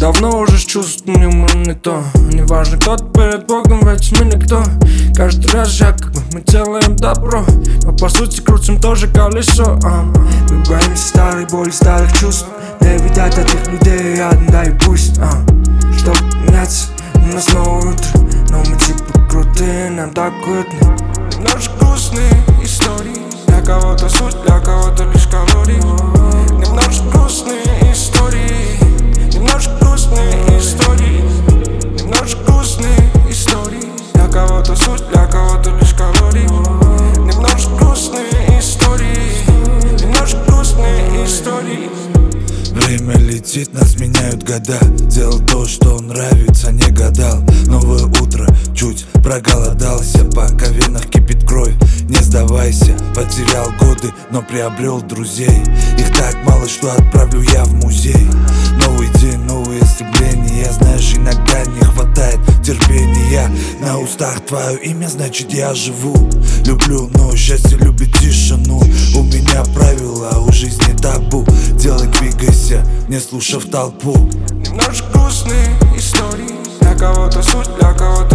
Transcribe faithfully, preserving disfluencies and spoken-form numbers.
Давно уже с чувствами мы не то. Неважно, кто-то перед Богом, ведь мы никто. Каждый раз жак, как бы мы делаем добро, но по сути крутим тоже колесо. а. Мы боимся старой боли, старых чувств, не видать от этих людей рядом, да и пусть а. Чтоб меняться, у нас новое утро, но мы типа крутые, нам так уютно. Немножко грустные истории, для кого-то суть, для кого-то лишь калории. Немножко грустные истории, немножко грустные истории, немножко грустные истории, для кого-то суть, для кого-то лишь калории. Немножко грустные истории, немножко грустные истории. Время летит, нас меняют года. Делал то, что нравится, не гадал. Новое утро, чуть проголодался, пока в венах кипит кровь. Не сдавайся, потерял годы, но приобрел друзей. Их так мало, что отправлю я в музей. Новый день, новые стремления. Знаешь, иногда не хватает терпения. На устах твое имя, значит я живу. Люблю, но счастье любит тишину. У меня правила, у жизни табу. Делай, двигайся, не слушав толпу. Немножко грустные истории, для кого-то суть, для кого-то